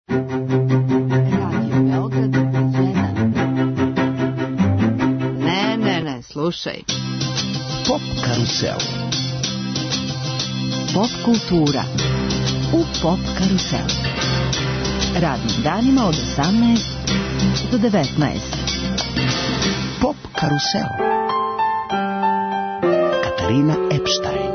Slušaj. Pop karusel. Pop kultura u Pop karusel. Radnim danima od 18 do 19. Pop karusel. Katarina Epstein.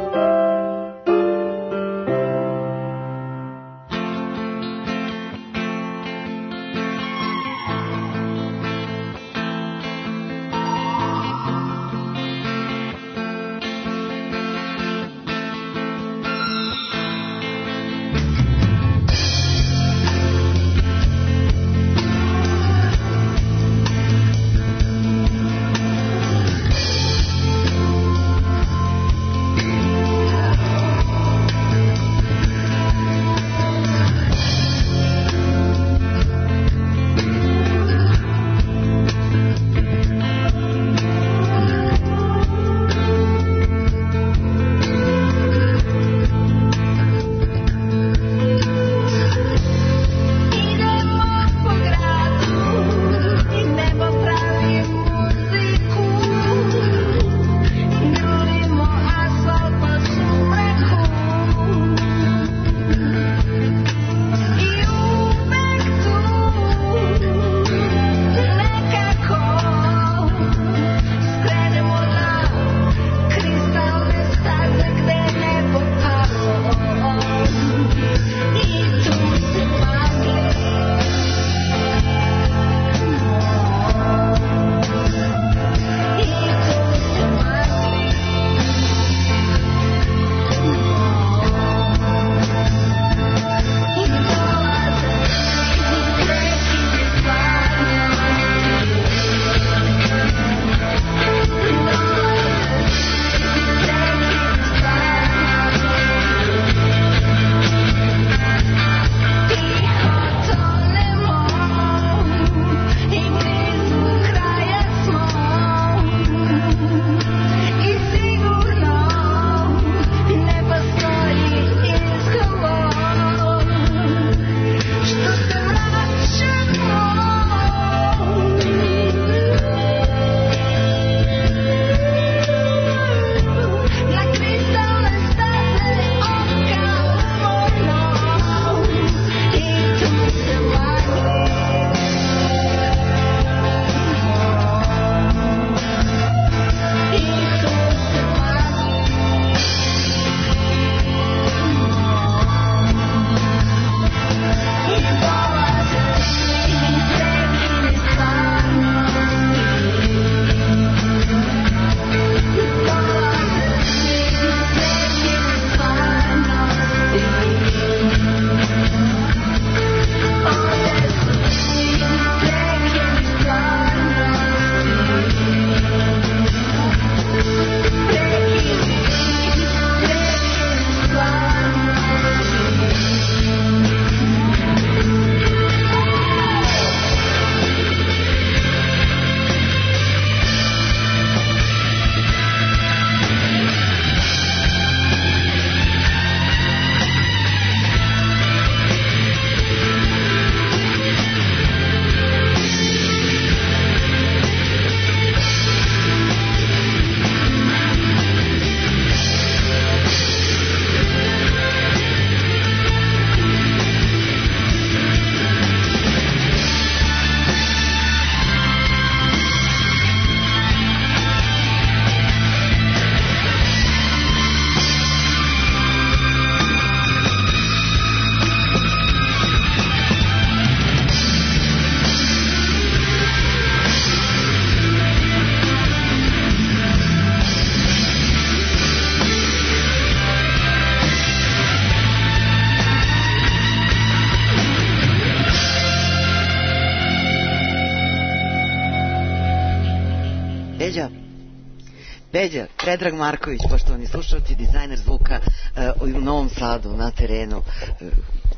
Peđa, Predrag Marković, poštovani slušalci, dizajner zvuka u Novom Sadu, na terenu.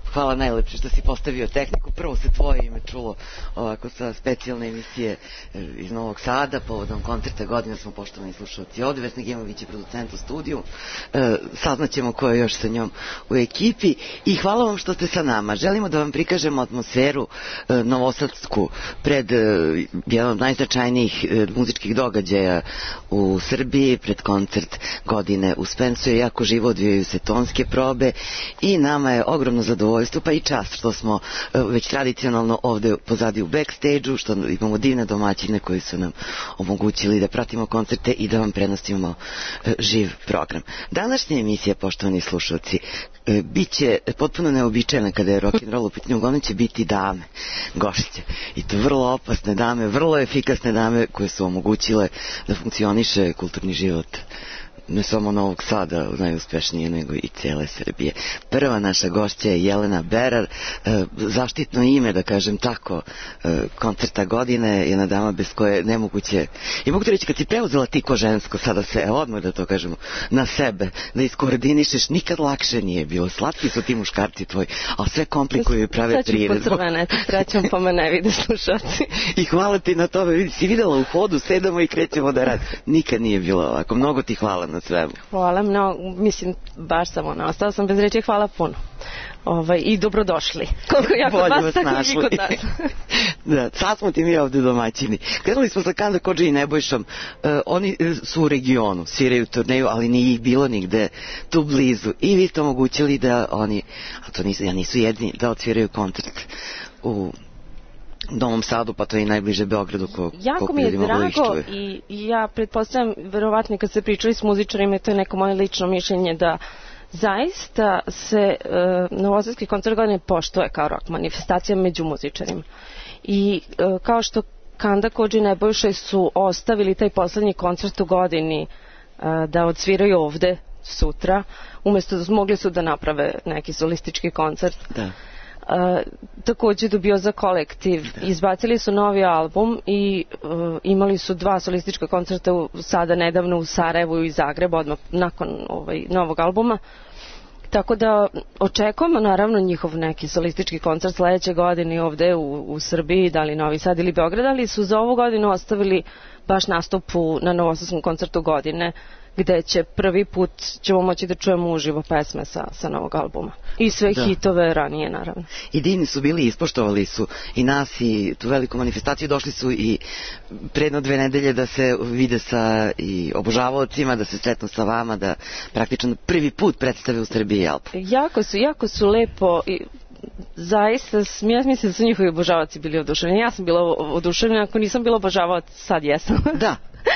Hvala najlepše što si postavio tehniku. Prvo se tvoje ime čulo ovako sa specijalne emisije iz Novog Sada. Povodom koncerta godine smo, poštovani slušalci, ovde. Vesna Gemović je producent u studiju. Saznaćemo ko je još sa njom u ekipi. I hvala vam što ste sa nama. Želimo da vam prikažemo atmosferu novosadsku pred jedan od najznačajnijih muzičkih događaja u Srbiji, pred koncert godine u Spensu. Jako živo odvijaju se tonske probe i nama je ogromno zadovoljstvo pa i čast što smo već tradicionalno ovde pozadi u backstage-u, što imamo divne domaćine koji su nam omogućili da pratimo koncerte i da vam prenosimo živ program. Današnja emisija, poštovani slušalci, biće potpuno neobičajna kada je rock'n'roll u pitanju. Uglavnom će biti dame, gošće. I to vrlo opasne dame, vrlo efikasne dame koje su omogućile da funkcioniše kulturni život ne samo Novog Sada, najuspešnije, nego i cijele Srbije. Prva naša gošća je Jelena Berar, zaštitno ime, da kažem tako, koncerta godine, jedna dama bez koje je nemoguće. I mogu ti reći, kad si preuzela ti ko žensko, sada se, odmah da to kažemo, na sebe, da iskoordinišeš, nikad lakše nije bilo. Slatki su ti muškarci tvoji, a sve komplikuju i prave prired. Sad ću pocrveneti, srećom pa me ne vide slušalci. I hvala ti na tome, si videla u hodu, sedamo i krećemo da rad. Nikad nije bilo ovako, mnogo ti hvala na svemu. Hvala mnogo, mislim, baš sam ostala sam bez reći, hvala puno. I dobrodošli. Koliko jako vas, tako i kod nas. Da, sad smo ti mi ovde domaćini. Krenuli smo sa Kanda Kodži i Nebojšom. Oni su u regionu, sviraju turneju, ali nije ih bilo nigde tu blizu. I vi ste omogućili da oni, a to nisu jedini, da odsviraju koncert u Novom Sadu, pa to je i najbliže Beogradu. Jako mi je drago i ja pretpostavljam, verovatno kad ste pričali s muzičarima, to je neko moje lično mišljenje, da zaista se novosadski koncert godine poštuje kao rock manifestacija među muzičarima. I kao što Kanda Kodži i Nebojša su ostavili taj poslednji koncert u godini da odsviraju ovde sutra, umesto da mogli su da naprave neki solistički koncert. Da. Takođe dobio za kolektiv. Izbacili su novi album i imali su 2 solistička koncerta sada nedavno u Sarajevu i Zagrebu, odmah nakon novog albuma. Tako da očekujemo naravno njihov neki solistički koncert sledeće godine ovde u Srbiji, da li Novi Sad ili Beograd, ali su za ovu godinu ostavili baš nastup na novosadskom koncertu godine, gde će prvi put ćemo moći da čujemo uživo pesme sa novog albuma. I sve hitove ranije, naravno. I divni su bili, ispoštovali su i nas i tu veliku manifestaciju. Došli su i predno 2 nedelje da se vide sa i obožavaocima, da se sretnu sa vama, da praktično prvi put predstave u Srbiji album. Jako su lepo i zaista, ja mislim da su njihovi obožavaoci bili oduševljeni. Ja sam bila oduševljena, ako nisam bila obožavaoc, sad jesam. Da.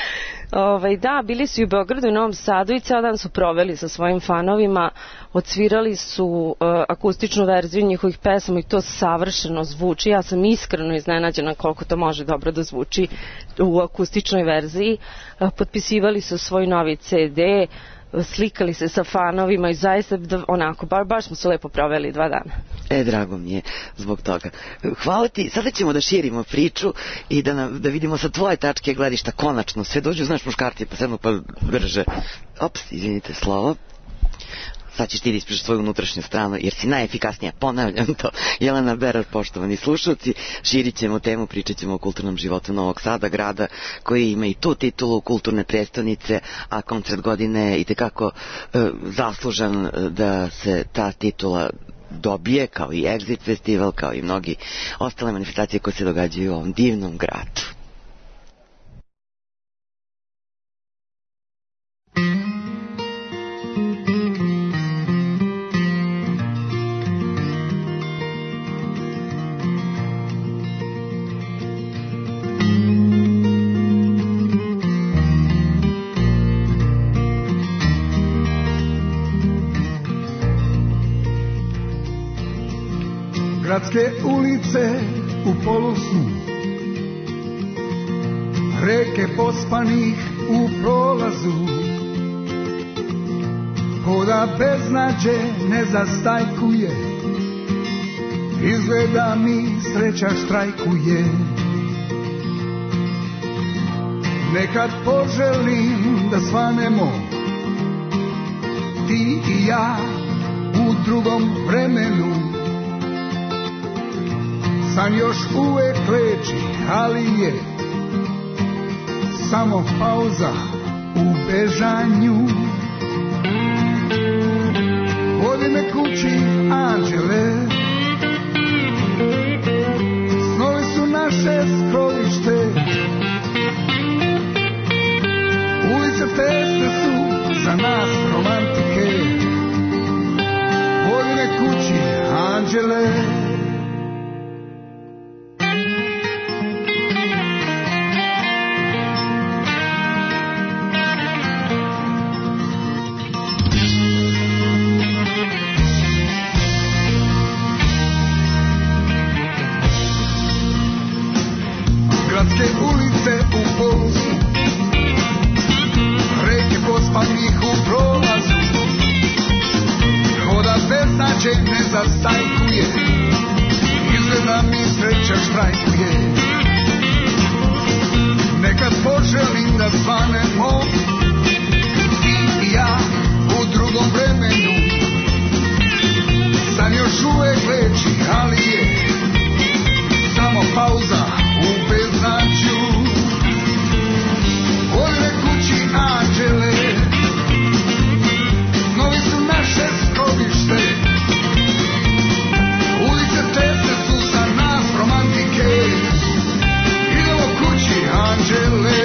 Da, bili su i u Beogradu i Novom Sadu i ceo dan su proveli sa svojim fanovima, odsvirali su akustičnu verziju njihovih pesama i to savršeno zvuči. Ja sam iskreno iznenađena koliko to može dobro da zvuči u akustičnoj verziji. Potpisivali su svoj novi CD, slikali se sa fanovima i zaista onako, baš smo se lepo proveli 2 dana. Drago mi je zbog toga. Hvala ti, sada ćemo da širimo priču i da vidimo sa tvoje tačke gledišta konačno. Sve dođu, znaš, muškarci pa sedno pa drže. Ops, izvinite, slovo. Sad ćeš ti da ispričaš svoju unutrašnju stranu, jer si najefikasnija, ponavljam to. Jelena Berar, poštovani slušalci, širit ćemo temu, pričat ćemo o kulturnom životu Novog Sada, grada koji ima i tu titulu kulturne prestonice, a koncert godine je itekako zaslužan da se ta titula dobije, kao i Exit festival, kao i mnogi ostale manifestacije koje se događaju u ovom divnom gradu. Gradske ulice u polusnu, reke pospanih u prolazu, ko da beznađe ne zastajkuje, izgleda mi sreća štrajkuje. Nekad poželim da svanemo, ti i ja u drugom vremenu, san još uvek leči, ali je samo pauza u bežanju. Vodi me kući, anđele, snovi su naše skrovište, ulice tesne su za nas romantike. Vodi me kući, anđele. Gradske ulice u polusu, reke pospanih u prolazu, hoda bez nađe ne zastajkuje, izgleda mi sreća štrajkuje. Nekad poželim da svanemo, ti i ja u drugom vremenu, san još uvek leči, ali je samo pauza u beznađu. Vodi me kući, anđele, snovi su naše skrovište, ulice tesne su za nas romantike. Idemo kući, anđele.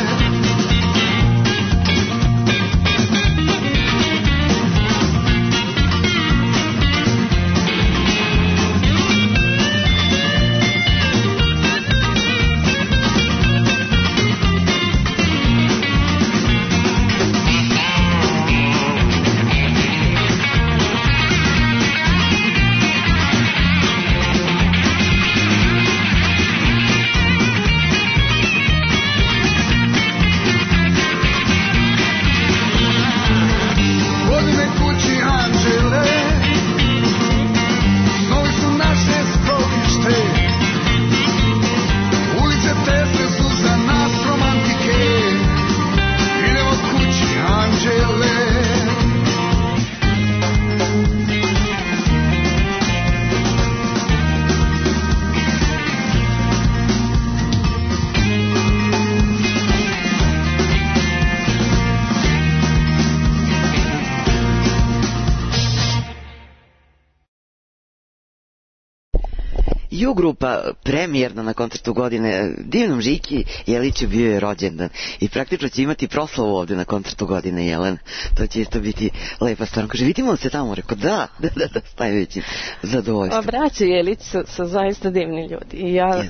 U grupa premijerna na koncertu godine, divnom Žiki Jeliću bio je rođendan i praktično će imati proslavu ovde na koncertu godine, Jelen. To će isto biti lepa stvar. Kaže, vidimo se tamo, rekao da, stajući zadovoljstvo. Braće Jelić su zaista divni ljudi i ja...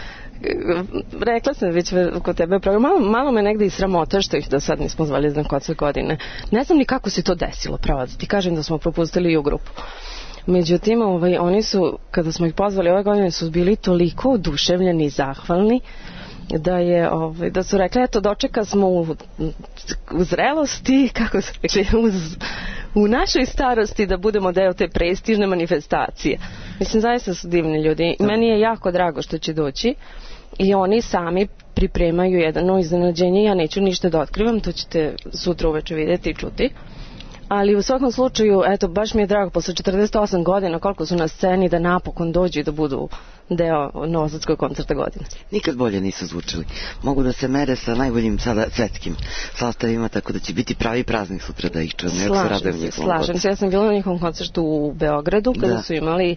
Rekla sam već kod tebe malo me negde i sramota što ih do sad nismo zvali na koncert godine. Ne znam ni kako se to desilo, pravo da ti kažem da smo propustili u grupu. Međutim, oni su, kada smo ih pozvali ove godine, su bili toliko oduševljeni i zahvalni da su rekli, eto, dočeka smo u zrelosti, kako su rekli, u našoj starosti da budemo deo te prestižne manifestacije. Mislim, zaista su divni ljudi. Meni je jako drago što će doći i oni sami pripremaju jedno iznenađenje. Ja neću ništa da otkrivam, to ćete sutra uveče vidjeti i čuti. Ali u svakom slučaju, eto, baš mi je drago, posle 48 godina koliko su na sceni, da napokon dođu i da budu deo Novosadskog koncerta godine. Nikad bolje nisu zvučili. Mogu da se mere sa najboljim sada svetskim sastavima, tako da će biti pravi praznik sutra da ih čujemo. Slažem se. Ja sam bila na njihovom koncertu u Beogradu kada su imali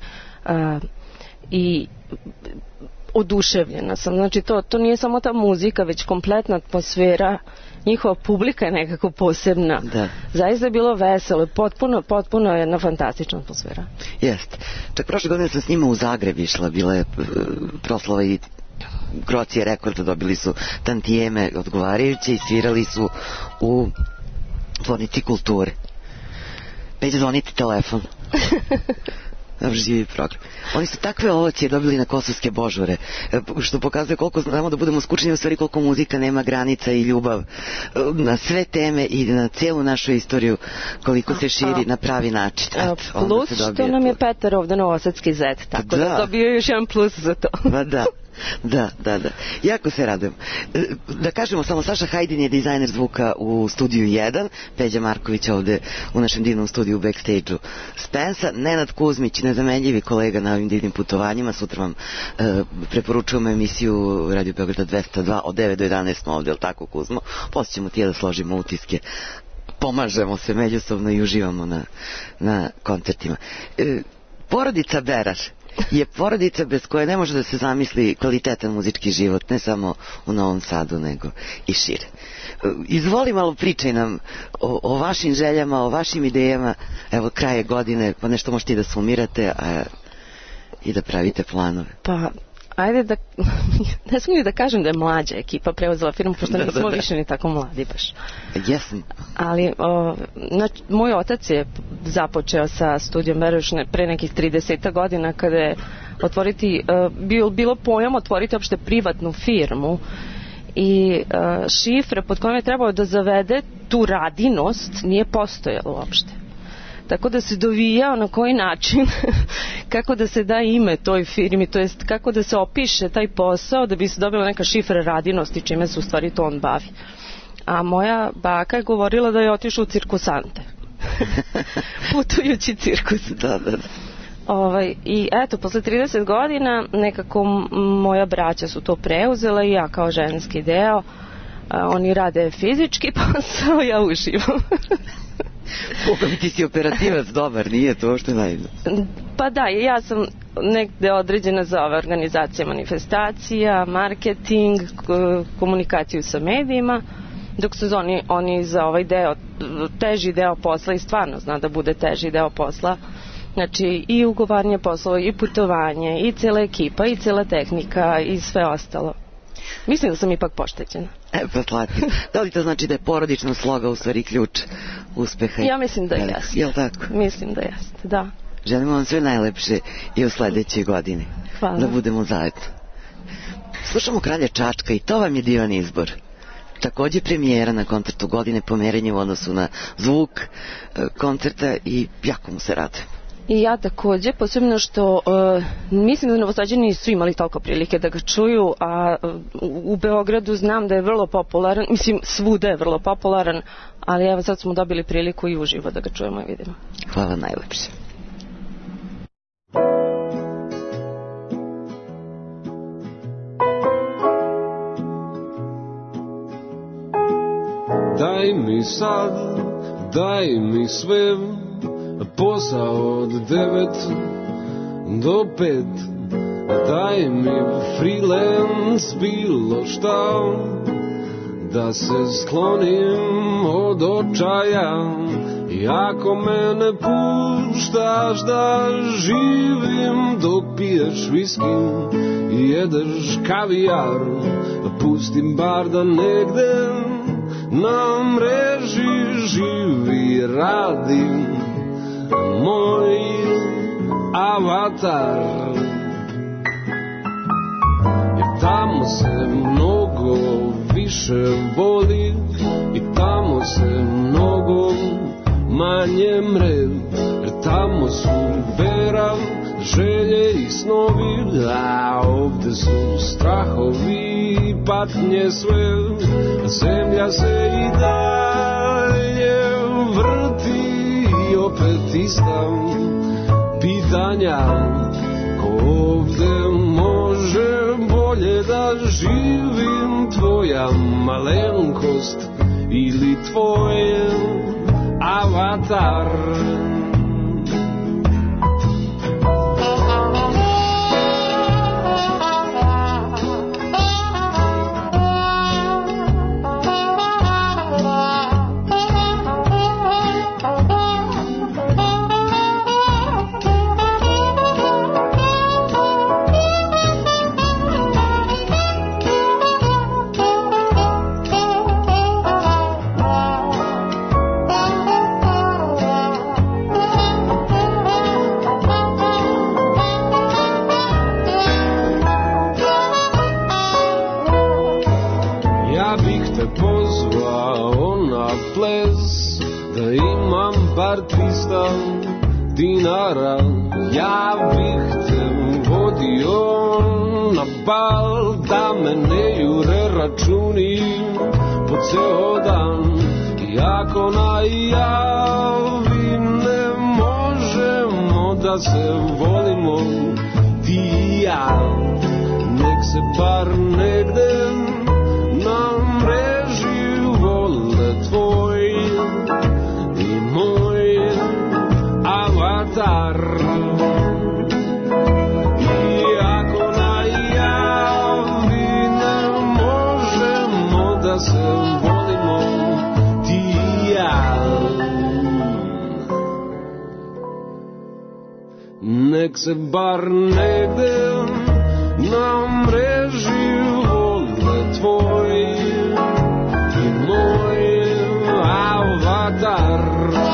i oduševljena sam. Znači, to nije samo ta muzika, već kompletna atmosfera. Njihova publika je nekako posebna. Da. Zaista je bilo veselo, potpuno jedna fantastična atmosfera. Jeste. Čak prošle godine sam s njima u Zagreb išla, bila je proslava i Croatia Records, dobili su tantijeme odgovarajuće i svirali su u Tvornici kulture. Peđe, zvoniti telefon. Dobro, živi program. Oni su takve ovacije dobili na Kosovske božure, što pokazuje koliko znamo da budemo skučeni, u stvari koliko muzika nema granica i ljubav na sve teme i na cijelu našu istoriju, koliko se širi na pravi način. Plus što nam je Petar ovde novosadski zet, tako da to bio još jedan plus za to. Da. Da. Jako se radujem. Da kažemo samo, Saša Hajdin je dizajner zvuka u studiju 1, Peđa Marković ovde u našem divnom studiju u backstage-u Spensa, Nenad Kuzmić, nezamenljivi kolega na ovim divnim putovanjima. Sutra vam preporučujemo emisiju Radio Beograda 202 od 9 do 11 smo ovde, ali tako Kuzmo? Poslije ćemo ti da složimo utiske, pomažemo se međusobno i uživamo na koncertima. Porodica Berar je porodica bez koje ne može da se zamisli kvalitetan muzički život, ne samo u Novom Sadu, nego i šire. Izvoli malo pričaj nam o vašim željama, o vašim idejama. Evo, kraje godine, pa nešto možete i da sumirate i da pravite planove. Pa, ajde da, ne smijem da kažem da je mlađa ekipa preuzela firmu, pošto nismo više ni tako mladi baš. Jesam. Ali, moj otac je započeo sa studijom Berošne pre nekih 30 godina, kada je bilo pojam otvoriti opšte privatnu firmu i šifre pod kojom je trebao da zavede tu radinost nije postojalo uopšte. Tako da se dovijao na koji način, kako da se da ime toj firmi, to jest kako da se opiše taj posao da bi se dobila neka šifra radinosti čime se u stvari to on bavi. A moja baka je govorila da je otišao u cirkusante. Putujući cirkus. Da. I eto, posle 30 godina nekako moja braća su to preuzela i ja kao ženski deo. Oni rade fizički posao, ja uživam. Boga mi, ti si operativac dobar, nije to što je naivno. Pa da, ja sam negde određena za ove organizacije manifestacija, marketing, komunikaciju sa medijima, dok su oni za ovaj deo, teži deo posla, i stvarno zna da bude teži deo posla, znači i ugovaranje poslova, i putovanje, i cela ekipa, i cela tehnika, i sve ostalo. Mislim da sam ipak poštećena. Pa slatko. Da li to znači da je porodična sloga u stvari ključ uspeha? Ja mislim da jeste. Jel tako? Mislim da jeste, da. Želimo vam sve najlepše i u sledećoj godini. Hvala. Da budemo zajedno. Slušamo Kralja Čačka i to vam je divan izbor. Takođe premijera na koncertu godine, pomerenje u odnosu na zvuk koncerta i jako mu se radujem. I ja takođe, posebno što mislim da Novosađani nisu imali toliko prilike da ga čuju, a u Beogradu znam da je vrlo popularan, mislim svuda je vrlo popularan, ali evo sad smo dobili priliku i uživo da ga čujemo i vidimo. Hvala najlepše. Daj mi sad, daj mi sve, posao od 9 do 5. Daj mi freelance bilo šta, da se sklonim od očaja. I ako me ne puštaš da živim dok piješ viski i jedeš kavijar, pustim bar da negde na mreži živi radim moj avatar. Jer tamo se mnogo više voli i tamo se mnogo manje mre. Jer tamo su vera, želje i snovi, a ovde su strahovi i patnje sve. Zemlja se i dalje vrti i opet ista pitanja. Ko ovde može bolje da živim, tvoja malenkost ili tvoj avatar? dinara, ja bih te vodio na spal, da me ne jure računi po ceo dan. I ako najavi ne možemo da se volimo ti i ja, nek se bar negde na mreži vole tvoj i moj avatar. I ako najavi ne možemo da se volimo ti i ja, nek se bar negde na mreži vole tvoj i moj avatar.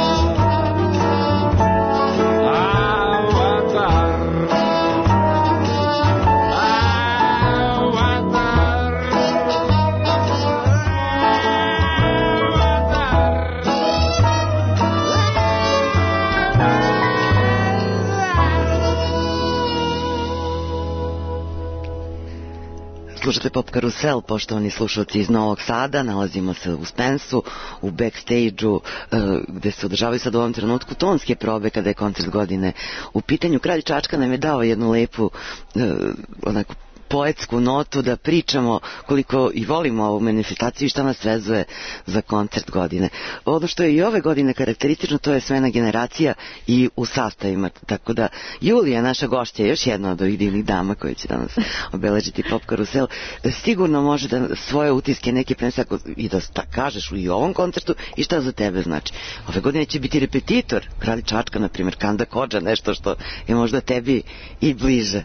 Slušate Pop Karusel, poštovani slušalci iz Novog Sada. Nalazimo se u Spensu, u backstage-u gde se održavaju sad u ovom trenutku tonske probe kada je koncert godine u pitanju. Kralj Čačka nam je dao jednu lepu onako poetsku notu da pričamo koliko i volimo ovu manifestaciju i šta nas vezuje za koncert godine. Ono što je i ove godine karakteristično, to je smena generacija i u sastavima, tako da Julija, naša gošća, je još jedna od ovih divnih dama koja će danas obeležiti Pop Karusel, sigurno može da svoje utiske neke prenese i da kažeš i u ovom koncertu i šta za tebe znači. Ove godine će biti repetitor, Kralj Čačka, na primjer, Kanda Kodža, nešto što je možda tebi i bliže.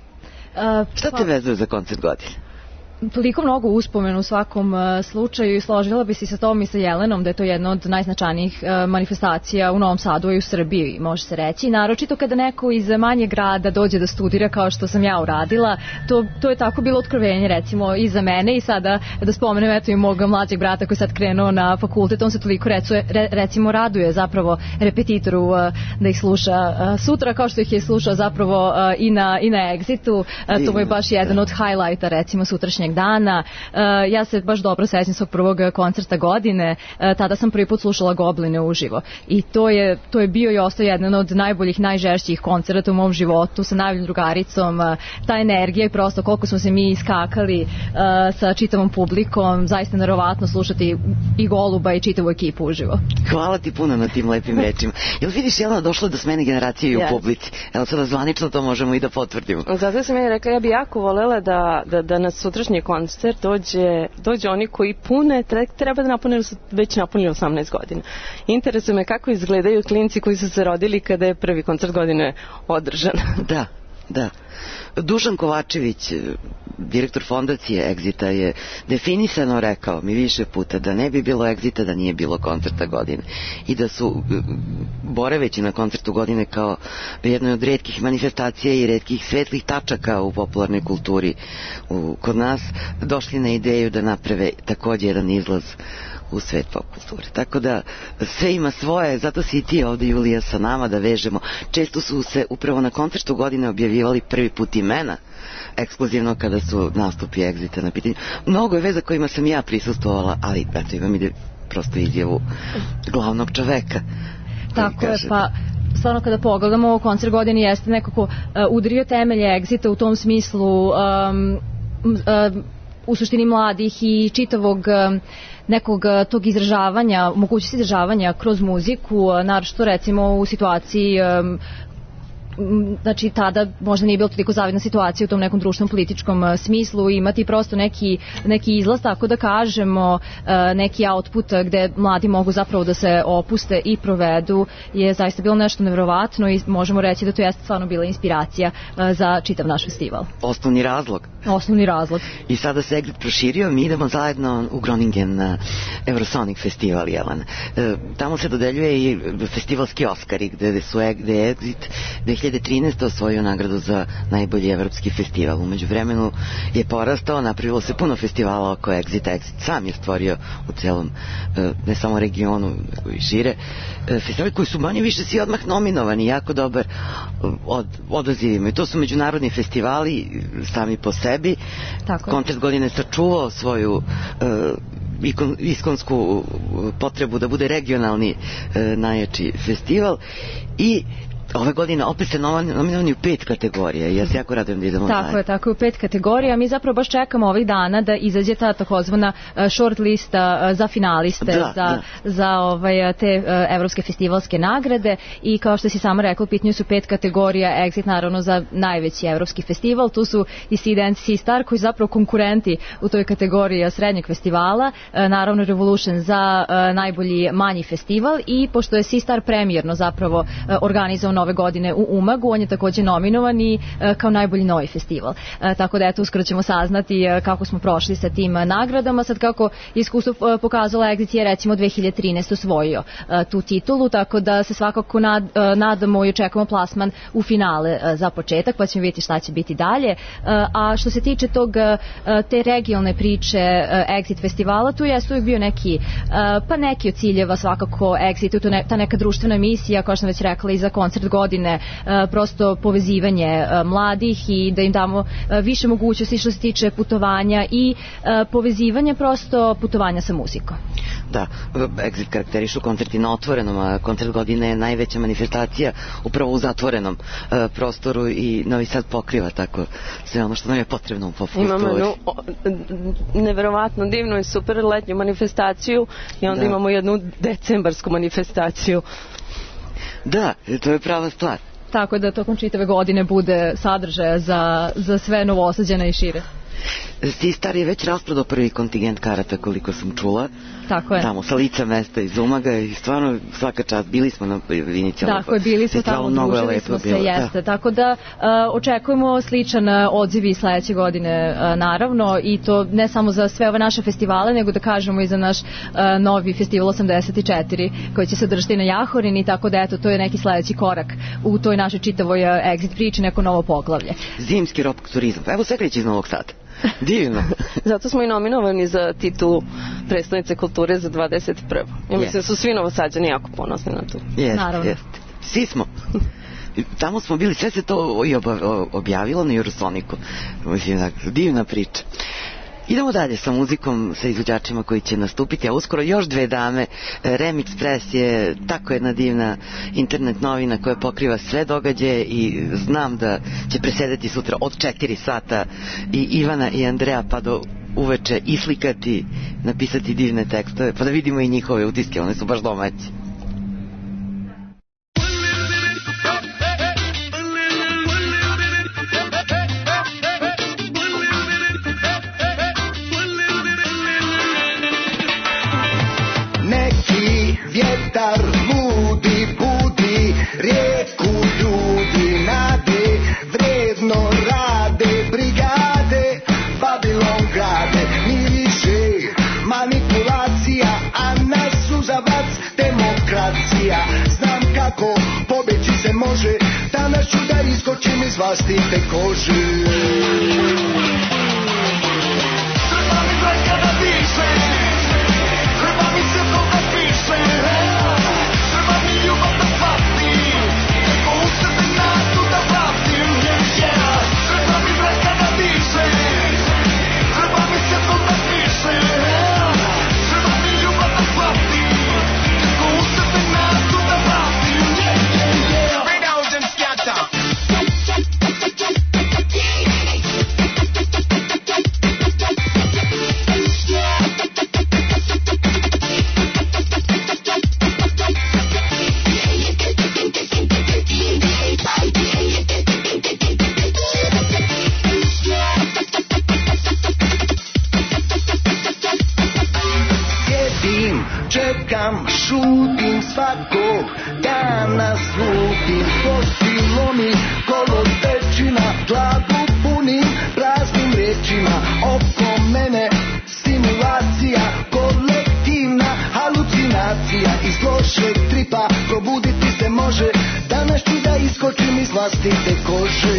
Šta te vezuje za koncert godine? Toliko mnogo uspomenu u svakom slučaju i složila bi se sa tom i sa Jelenom da je to jedna od najznačajnijih manifestacija u Novom Sadu i u Srbiji, može se reći. Naročito kada neko iz manjeg grada dođe da studira kao što sam ja uradila, to je tako bilo otkrovenje recimo i za mene i sada da spomenem eto i mog mlađeg brata koji sad krenuo na fakultet, on se toliko recimo raduje zapravo repetitoru da ih sluša sutra kao što ih je slušao zapravo i na Exitu, to mu je baš jedan od highlighta recimo sutrašnjeg dana. Ja se baš dobro sećam svog prvog koncerta godine, tada sam prvi put slušala Gobline uživo i to je bio i ostao jedan od najboljih, najžešćih koncerta u mom životu sa najboljim drugaricom, ta energija i prosto koliko smo se mi iskakali sa čitavom publikom, zaista neverovatno slušati i Goluba i čitavu ekipu uživo. Hvala ti puno na tim lepim rečima. Jel vidiš, Jelena, došla do smene generacije i u publici? Evo sada zvanično to možemo i da potvrdimo. Zato sam ja rekla, ja bi jako volela da na sutrašnji koncert dođe oni koji pune, treba da napune, već napunili 18 godina. Interesuje me kako izgledaju klinci koji su se rodili kada je prvi koncert godine održan. Da. Dušan Kovačević, direktor fondacije Exita, je definisano rekao mi više puta da ne bi bilo Exita da nije bilo koncerta godine i da su boraveći na koncertu godine kao jednoj od retkih manifestacija i retkih svetlih tačaka u popularnoj kulturi kod nas došli na ideju da naprave također jedan izlaz u svet pop kulture. Tako da sve ima svoje, zato si i ti ovde, Julija, sa nama da vežemo. Često su se upravo na koncertu godine objavljivali prvi put imena ekskluzivno kada su nastupi Exita na pitanju. Mnogo je veza kojima sam ja prisustvovala, ali eto imam i prosto izjavu glavnog čoveka. Tako je, pa stvarno kada pogledamo koncert godine jeste nekako udario temelje Exita u tom smislu u suštini mladih i čitavog nekog tog izražavanja, mogućnosti izražavanja kroz muziku, naročito recimo u situaciji znači tada možda nije bilo toliko zavidna situacija u tom nekom društvenom političkom smislu, imati prosto neki izlaz, tako da kažemo, neki output gde mladi mogu zapravo da se opuste i provedu, je zaista bilo nešto neverovatno i možemo reći da to jeste stvarno bila inspiracija za čitav naš festival. Osnovni razlog. I sada se Exit proširio, mi idemo zajedno u Groningen na Eurosonic festival, Jelena. Tamo se dodeljuje i festivalski Oskari, gde je Exit 2013. osvojio nagradu za najbolji evropski festival. Umeđu vremenu je porastao, napravilo se puno festivala oko Exit. Exit sam je stvorio u celom, ne samo regionu, nego i šire, festivali koji su manje više svi odmah nominovani, jako dobar odazivima. I to su međunarodni festivali sami po sebi. Koncert godine sačuvao svoju iskonsku potrebu da bude regionalni najjači festival i ove godine opet ste nominovani u 5 kategorija i ja se jako radujem da idemo zajedno. Tako je, u 5 kategorija. Mi zapravo baš čekamo ovih dana da izađe ta takozvana short lista za finaliste, za te evropske festivalske nagrade i kao što si sama rekla, u pitanju su 5 kategorija. Exit naravno za najveći evropski festival, tu su i Seedance, Seastar koji su zapravo konkurenti u toj kategoriji srednjeg festivala, naravno Revolution za najbolji manji festival i pošto je Seastar premijerno zapravo organizovan ove godine u Umagu, on je takođe nominovan i kao najbolji novi festival. Tako da eto, uskoro ćemo saznati kako smo prošli sa tim nagradama. Sad kako iskustvo pokazalo, Exit je recimo 2013 osvojio tu titulu, tako da se svakako nadamo i očekujemo plasman u finale za početak, pa ćemo vidjeti šta će biti dalje. A što se tiče te regionalne priče Exit festivala, tu jesu bio neki od ciljeva svakako Exit, ta neka društvena misija, kao što sam već rekla, i za koncert godine, prosto povezivanje mladih i da im damo više mogućnosti što se tiče putovanja i povezivanje prosto putovanja sa muzikom. Da, Exit karakterišu koncerti na otvorenom, a koncert godine je najveća manifestacija upravo u zatvorenom prostoru i Novi Sad pokriva tako sve ono što nam je potrebno u pop kulturi. Imamo jednu neverovatno divnu i super letnju manifestaciju i onda imamo jednu decembarsku manifestaciju. Da, to je prava stvar. Tako da tokom čitave godine bude sadržaja za sve Novosađane i šire. Seastar je već rasprodao prvi kontingent karata, koliko sam čula. Tako je. Tamo, sa lica mesta iz Umaga i stvarno svaka čast, bili smo na inicijalnom. Tako je, bili smo tamo, družili smo se, jeste. Tako da očekujemo sličan odziv i sledeće godine, naravno, i to ne samo za sve ove naše festivale, nego da kažemo i za naš novi festival 84, koji će se održati na Jahorini, tako da eto, to je neki sledeći korak u toj našoj čitavoj Exit priči, neko novo poglavlje. Zimski rock turizam, evo sve kreće iz Novog Sada. Divno. Zato smo i nominovani za titulu predstavnice kulture za 21. Ja mislim da su svi Novosađani jako ponosni na to. Jeste. Svi smo. Tamo smo bili, sve se to i objavilo na Eurosoniku. Divna priča. Idemo dalje sa muzikom, sa izvođačima koji će nastupiti, a uskoro još 2 dame. Remix Press je tako jedna divna internet novina koja pokriva sve događaje i znam da će presedati sutra od 4 sata i Ivana i Andreja pa do uveče islikati, napisati divne tekstove, pa da vidimo i njihove utiske, one su baš domaći. Vjetar budi, budi, rijeku ljudi nade, vredno rade, brigade, Babilon grade, ni više manipulacija, a nas suzavac demokracija. Znam kako pobeći se može, danas ću da iskočim iz vlastite kože. Treba mi bleska da diše, treba mi se to da piše, treba mi ljubav da shvatim, neko u sebe nadu da vratim, treba mi bleska da diše, treba mi se to da piše, treba mi ljubav da shvatim, neko u sebe nadu da vratim, Straight out and scatter. Čekam, šutim svakog dana, slutim posilo mi kolo tečina, glavu punim praznim rečima, oko mene stimulacija, kolektivna halucinacija, iz lošeg tripa probuditi se može, danas ću da iskočim iz vlastite kože.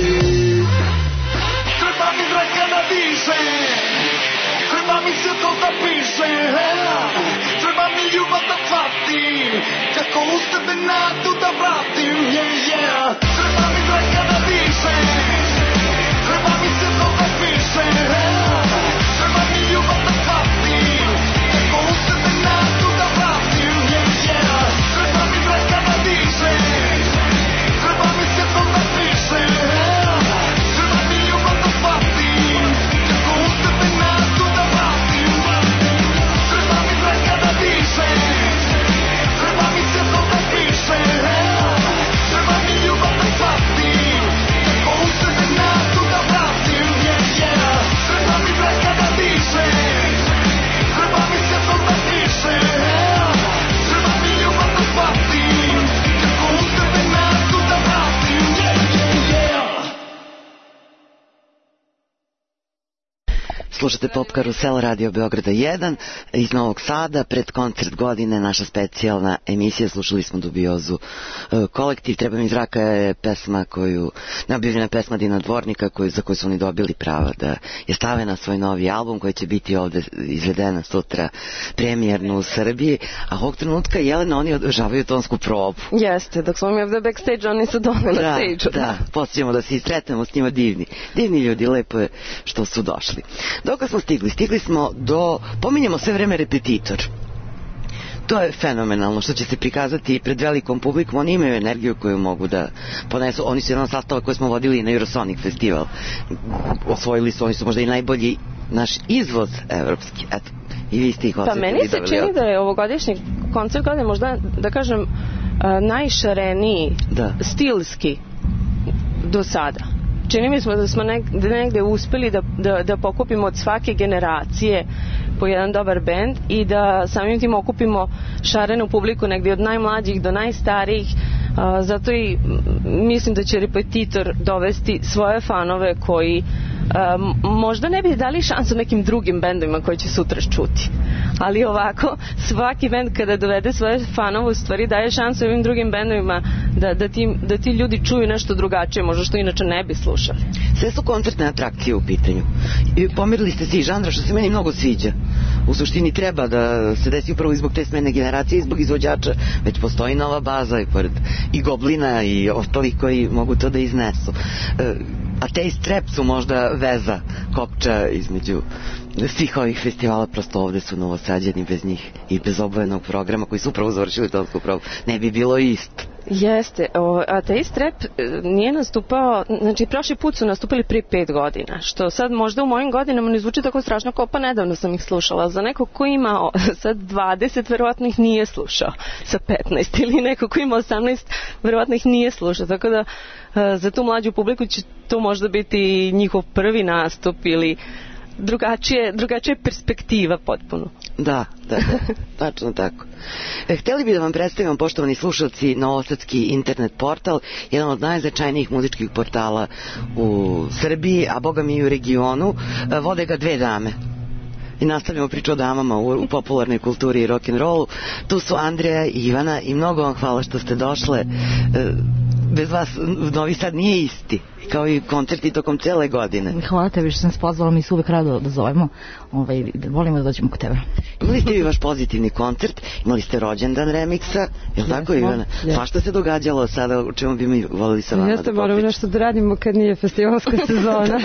Treba mi zrak kada diše, treba mi svjetlo da piše, treba mi ljubav da shvatim, kako u sebe nadu da vratim, Treba mi zrak kada diše, treba mi svjetlo da piše, treba mi ljubav da shvatim, kako u sebe nadu da vratim, Treba mi zrak kada diše, treba mi svjetlo da piše, treba mi ljubav da shvatim, kako u sebe nadu da vratim, Treba mi zrak kada diše, treba mi svjetlo da piše, treba mi ljubav da shvatim, kako u sebe nadu da vratim, Treba mi zrak kada diše, treba mi svjetlo da piše, treba mi ljubav da shvatim, kako u sebe nadu da vratim, Slušate Pop Karusel, Radio Beograda 1 iz Novog Sada, pred koncert godine, naša specijalna emisija. Slušali smo Dubiozu Kolektiv. Treba mi zraka je pesma koju, neobjavljena pesma Dina Dvornika, za koju su oni dobili prava da je stave na svoj novi album koji će biti ovde izvedena sutra premijerno u Srbiji, a ovog trenutka Jelena, oni održavaju tonsku probu. Jeste, dok smo mi ovde backstage, oni su dole na stage. Da, posljedimo da se istretnemo s njima, divni ljudi, lepo je što su došli. Dok smo stigli smo do, pominjamo sve vreme Repetitor. To je fenomenalno što će se prikazati pred velikom publikom. Oni imaju energiju koju mogu da ponesu. Oni su jedan sastava koji smo vodili na Eurosonic festival. Osvojili su, oni su možda i najbolji naš izvoz evropski. Eto, i vi ste ih osjetili. Pa meni se čini da je ovogodišnji koncert godine možda, da kažem, najšareniji, stilski do sada. Čini mi smo da smo negde uspeli da pokupimo od svake generacije po jedan dobar bend i da samim tim okupimo šarenu publiku negde od najmlađih do najstarijih. Zato i mislim da će Repetitor dovesti svoje fanove koji možda ne bi dali šansu nekim drugim bendovima koji će sutra čuti. Ali ovako, svaki bend kada dovede svoje fanove u stvari daje šansu ovim drugim bendovima da ti ljudi čuju nešto drugačije, možda što inače ne bi slušali. Sve su koncertne atrakcije u pitanju. I pomirili ste se i žanra, što se meni mnogo sviđa. U suštini treba da se desi upravo i zbog te smene generacije i zbog izvođača. Već postoji nova baza i pored i Goblina i ostalih koji mogu to da iznesu. A Taste Trap su možda veza kopča između svih ovih festivala, prosto ovde su Novosađani, bez njih i bez obojenog programa koji su upravo završili tonsku probu ne bi bilo isto. Jeste, a Taste Trap nije nastupao, znači prošli put su nastupili prije 5 godina, što sad možda u mojim godinama ne zvuči tako strašno kao pa nedavno sam ih slušala. Za neko ko ima sad 20, verovatno ih nije slušao sa 15, ili neko ko ima 18, verovatno ih nije slušao, tako da za tu mlađu publiku će to možda biti njihov prvi nastup ili drugačija perspektiva potpuno. Da, tačno tako. Hteli bi da vam predstavimo, poštovani slušalci, novosadski internet portal, jedan od najznačajnijih muzičkih portala u Srbiji, a boga mi i u regionu. Vode ga dve dame. I nastavljamo priču o damama u popularnoj kulturi i rock'n'rollu. Tu su Andreja i Ivana i mnogo vam hvala što ste došle. Bez vas Novi Sad nije isti, kao i koncerti tokom cele godine. Hvala tebi što sam se pozvala, mi se uvek rado da zovemo, volimo da dođemo kod tebe. Imali ste vi vaš pozitivni koncert, imali ste rođendan remiksa, je li tako, Ivana? Svašta se događalo sada, o čemu bi mi volili sa vama da popričamo? Moramo nešto da radimo kad nije festivalska sezona.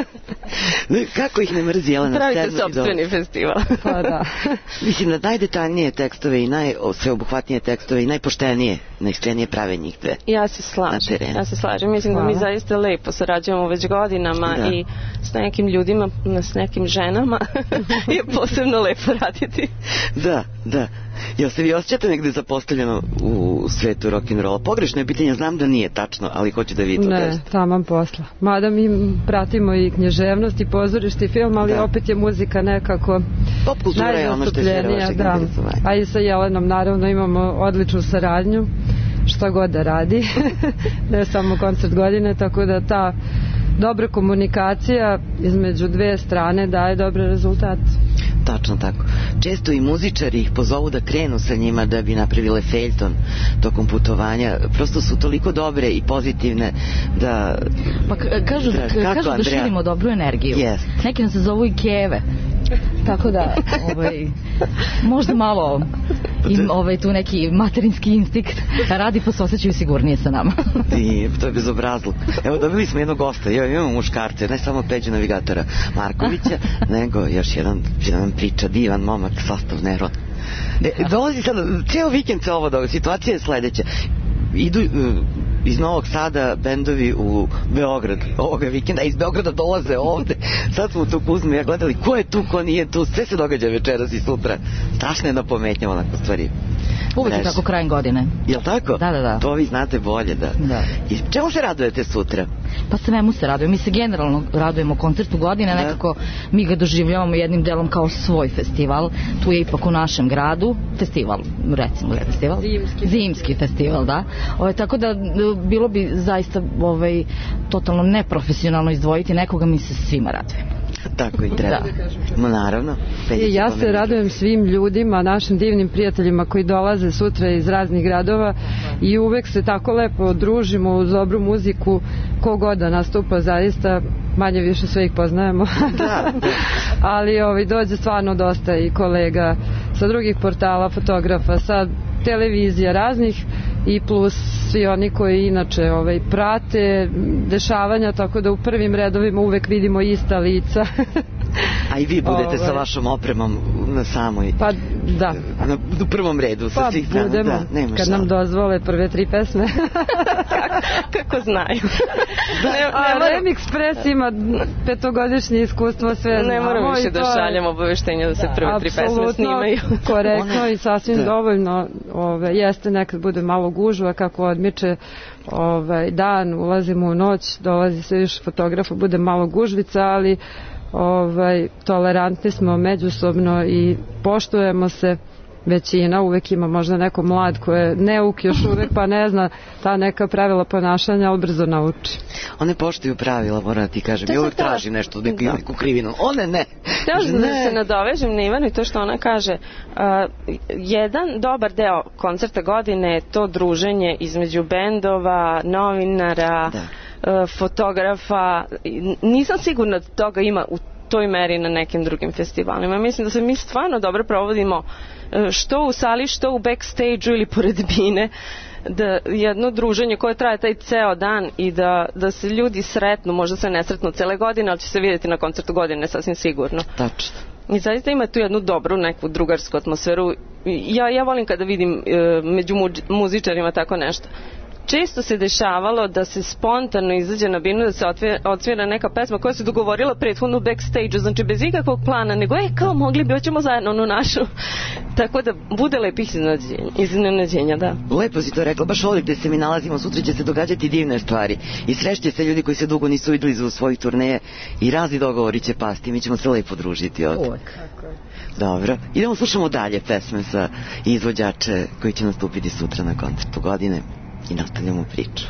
Kako ih ne mrzi Jelena? Pravite sopstveni festival. Pa da. Mislim da najdetaljnije tekstove i najsveobuhvatnije tekstove i najpoštenije, najiskrenije prave njih dve. Ja se slažem. Mislim da mi zaista lepo sarađujemo već godinama i s nekim ljudima, s nekim ženama je posebno lepo raditi. Da. Jel se vi osjećate negde zapostavljeno u svetu rock'n'rolla? Pogrešno je pitanje, znam da nije tačno, ali hoću da vi to kažete. Ne, taman posla. Mada mi pratimo i književnost i pozorište i film, ali opet je muzika nekako pop kultura je ono što je sve vašeg interesovanja. A i sa Jelenom naravno imamo odličnu saradnju, šta god da radi, ne samo koncert godine, tako da ta dobra komunikacija između dve strane daje dobre rezultate. Tačno tako. Često i muzičari ih pozovu da krenu sa njima da bi napravile feljton tokom putovanja. Prosto su toliko dobre i pozitivne da... Pa kažu da širimo dobru energiju. Yes. Neki nas se zovu i keve. Tako da, možda malo tu neki materinski instinkt radi, pa se osjećaju sigurnije sa nama. I to je bezobrazluk. Evo, dobili smo jednog gosta, imamo muškarce, ne samo Peđu navigatora Markovića, nego još jedan priča, divan momak, sastav nerod. Dolazi sad, cijel vikend se ovo događa, situacija je sledeća. Idu iz Novog Sada bendovi u Beograd ovoga vikenda, a iz Beograda dolaze ovde. Sad smo tu Kuzmi ja gledali ko je tu, ko nije tu, sve se događa večeras i sutra. Strašna jedna pometnja onako stvari. Uvijek je tako krajem godine. Jel' tako? Da. To vi znate bolje, da. I čemu se radujete sutra? Pa svemu se radujemo. Mi se generalno radujemo koncertu godine, nekako mi ga doživljavamo jednim delom kao svoj festival. Tu je ipak u našem gradu festival, recimo festival. Zimski festival, da. Tako da bilo bi zaista totalno neprofesionalno izdvojiti nekoga, mi se svima radujemo. Tako i treba. Naravno. Ja se radujem svim ljudima, našim divnim prijateljima koji dolaze sutra iz raznih gradova i uvek se tako lepo družimo uz dobru muziku, kogod da nastupa, zaista manje više sve ih poznajemo. Ali dođe stvarno dosta i kolega sa drugih portala, fotografa, sa televizija raznih i plus svi oni koji inače prate dešavanja, tako da u prvim redovima uvek vidimo ista lica. A i vi budete sa vašom opremom na samoj... Pa da. U prvom redu sa svih strana. Pa budemo, kad nam dozvole prve 3 pesme. Kako znaju. A Remix Press ima 5-godišnje iskustvo, sve znamo. Ne moramo više da šaljemo obaveštenja da se prve 3 pesme snimaju. Apsolutno korektno i sasvim dovoljno. Jeste, nekad bude malo gužva kako odmiče dan, ulazimo u noć, dolazi sve više fotografa, bude malo gužvica, ali tolerantni smo međusobno i poštujemo se. Većina uvek ima možda neko mlad koji je neuk još uvek, pa ne zna ta neka pravila ponašanja, ali brzo nauči. One poštuju pravila, moram ti kažem. Ja uvek tražim nešto, neku krivinu. One ne. Da se nadovežem na Ivanu i to što ona kaže. Jedan dobar deo koncerta godine je to druženje između bendova, novinara, fotografa. Nisam sigurna da toga ima u toj meri na nekim drugim festivalima. Mislim da se mi stvarno dobro provodimo što u sali, što u backstage-u ili pored bine, da jedno druženje koje traje taj ceo dan i da se ljudi sretnu, možda se ne sretnu cele godine, ali će se vidjeti na koncertu godine, sasvim sigurno. Tačno. I zaista ima tu jednu dobru, neku drugarsku atmosferu. Ja volim kada vidim među muzičarima tako nešto. Često se dešavalo da se spontano izađe na binu, da se odsvira neka pesma koja se dogovorila prethodno u backstage-u, znači bez ikakvog plana, nego kao mogli bi, hoćemo zajedno onu našu. Tako da bude lepih iznenađenja, da. Lepo si to rekla, baš ovdje gde se mi nalazimo, sutra će se događati divne stvari i srećće se ljudi koji se dugo nisu videli za svojih turneje i razni dogovori će pasti, mi ćemo se lepo družiti ovdje. Dobro, idemo slušamo dalje pesme sa izvođače koji će nastupiti sutra na koncertu godine. I nastavljamo priču.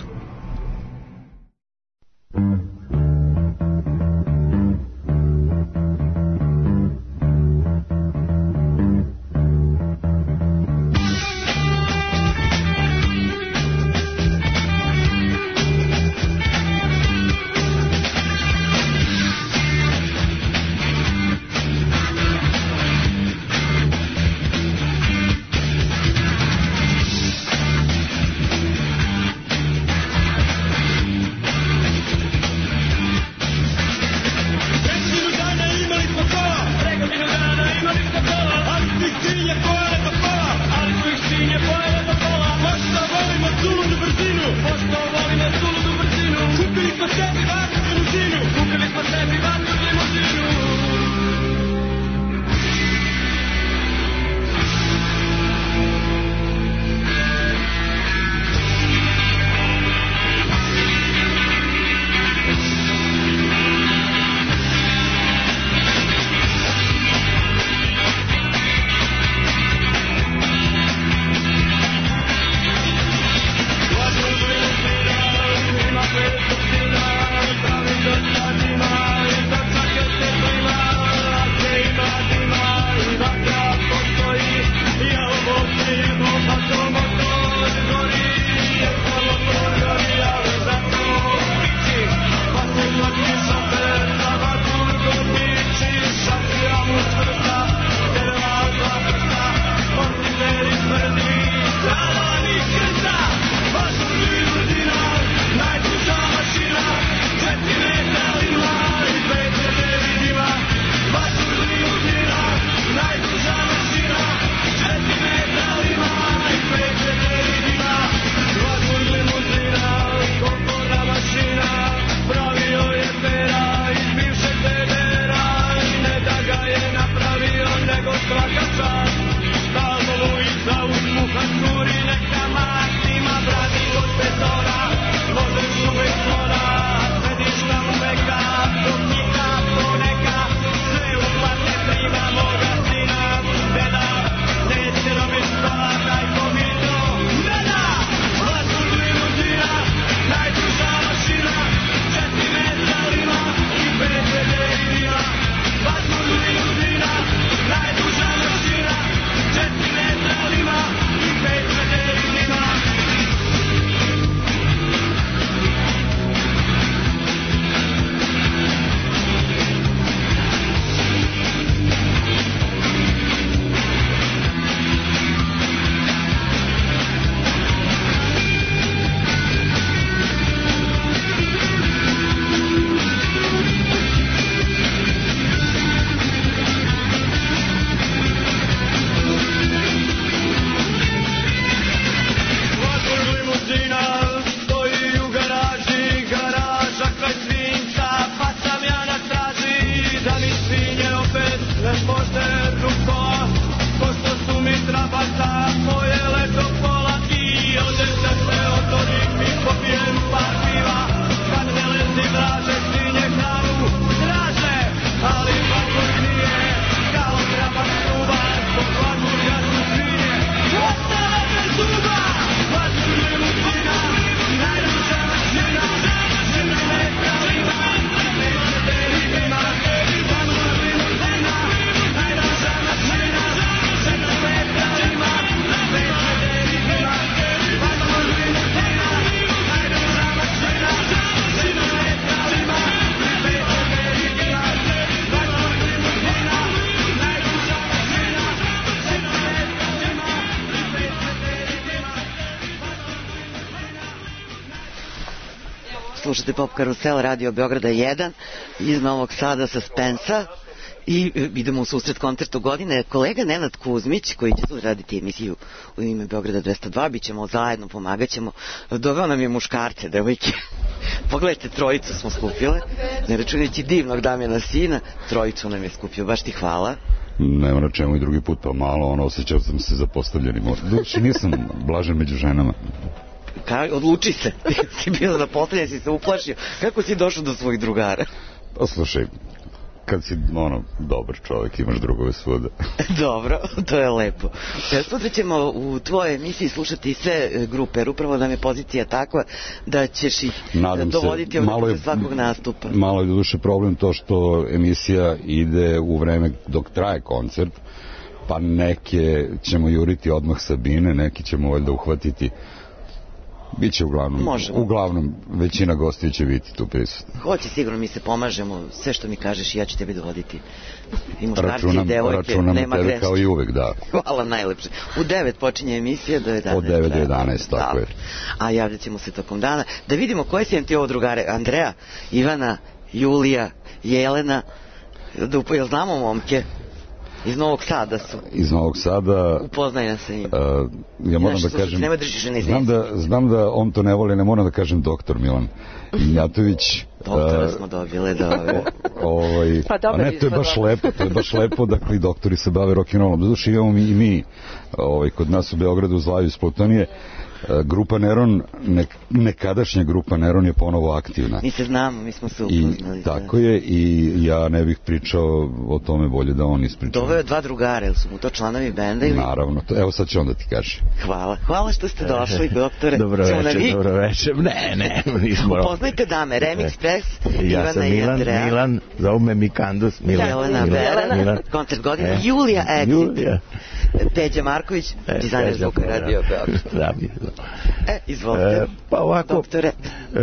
limuzina, najduža mašina, 4 metra lima i 5 meterizima. Slušate Pop Karusel, Radio Beograda 1 iz Novog Sada sa Spensa i idemo u susret koncertu godine. Kolega Nenad Kuzmić, koji će tu raditi emisiju u ime Beograda 202, bit ćemo zajedno, pomagat ćemo. Doveo nam je muškarce, devojke. Pogledajte, trojicu smo skupile, ne računajući divnog Damjana sina, trojicu nam je skupio, baš ti hvala. Nema na čemu i drugi put, pa malo, osjećao sam se zapostavljenim. Duši nisam blažen među ženama. Odluči se, si bio zapostavljen, si se uplašio. Kako si došao do svojih drugara? Pa slušaj, kad si dobar čovjek, imaš drugove svuda. Dobro, to je lepo. Sutra ćemo u tvojoj emisiji slušati sve grupe, jer upravo nam je pozicija takva da ćeš ih dovoditi ovdje do svakog nastupa. Malo je do duše problem to što emisija ide u vreme dok traje koncert, pa neke ćemo juriti odmah sa bine, neki ćemo valjda uhvatiti. Biće uglavnom većina gostiju će biti tu prisutna. Hoće sigurno, mi se pomažemo, sve što mi kažeš i ja ću tebi dovoditi. I muškarci i devojke, nema greške. Računam kao i uvek, da. Hvala, najlepše. U 9 počinje emisija, do 11. Od 9 do 11, tako je. A javljat ćemo se tokom dana. Da vidimo koje si ti ovo drugare. Andreja, Ivana, Julija, Jelena, jel znamo momke? Iz Novog Sada su. Iz Novog Sada. Upoznaj nas sa njim. Ja moram da kažem, znam da on to ne voli, ne moram da kažem doktor Milan Njatović. Doktora smo dobile, dobro. Ne, to je baš lepo, dakle i doktori se bave rock'n'rollom. Doduše imamo i mi, kod nas u Beogradu, u Zlaju, iz Plutonije, grupa Neron, nekadašnja grupa Neron je ponovo aktivna. Mi se znamo, mi smo se upoznali. Tako je, i ja ne bih pričao o tome, bolje da on ispričao. Doveo 2 drugara, ili su mu to članovi benda ili? Naravno, evo sad će on da ti kaže. Hvala što ste došli, doktore. Dobro večer. Ne, nismo. Upoznajte dame, Remix Press, ja sam Milan, zove me Mikandus. Jelena Vera, koncert godine, Julija Exit, Peđa Marković, dizajner zvuka Radio Beograd. Izvolite, pa ovako, doktore.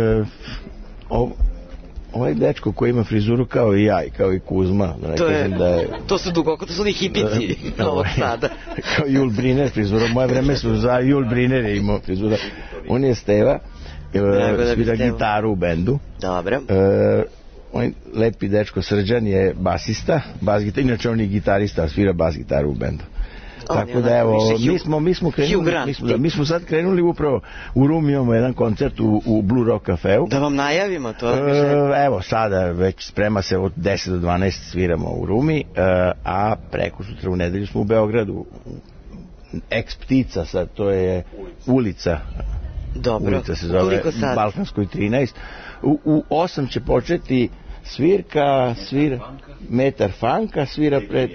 Ovaj dečko koji ima frizuru kao i ja i kao i Kuzma, to su dugoko, to su oni hipici Novog Sada. Kao Jul Briner frizura, moje vreme su za Jul Briner je imao frizura. On je Steva, svira gitaru u bendu. Dobro. On lepi dečko Srđan je basista, inače on je gitarista, svira bas gitaru u bendu. Tako da evo, mi smo sad krenuli upravo u Rumi, imamo jedan koncert u Blue Rock kafeu. Da vam najavimo to? Evo sada već sprema se od 10 do 12 sviramo u Rumi, a preko sutra u nedelju smo u Beogradu, Ex Ptica, sad to je ulica. Dobro, ulica se zove Balkanskoj 13. U 8 će početi svirka, metar funka, svira pred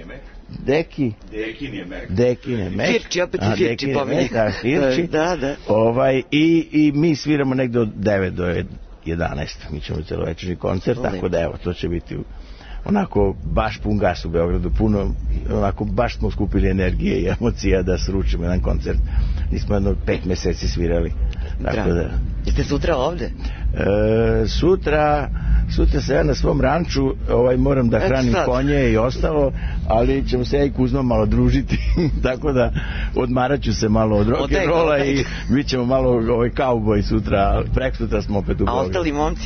Dekine Mek. Firči, opet je Firči pominje. Da. I mi sviramo negde od 9 do 11. Mi ćemo celovečernji koncert, tako da evo, to će biti onako baš pun gas u Beogradu, puno, onako baš smo skupili energije i emocija da sručimo jedan koncert. Nismo jedno 5 meseci svirali. Tako da... Jeste sutra ovde? Sutra se ja na svom ranču moram da hranim konje i ostalo, ali ćemo se ja i Kuzmom malo družiti, tako da odmarat ću se malo od rock'n'rolla i bit ćemo malo kauboj sutra, prek sutra smo opet u Beogradu. A ostali momci,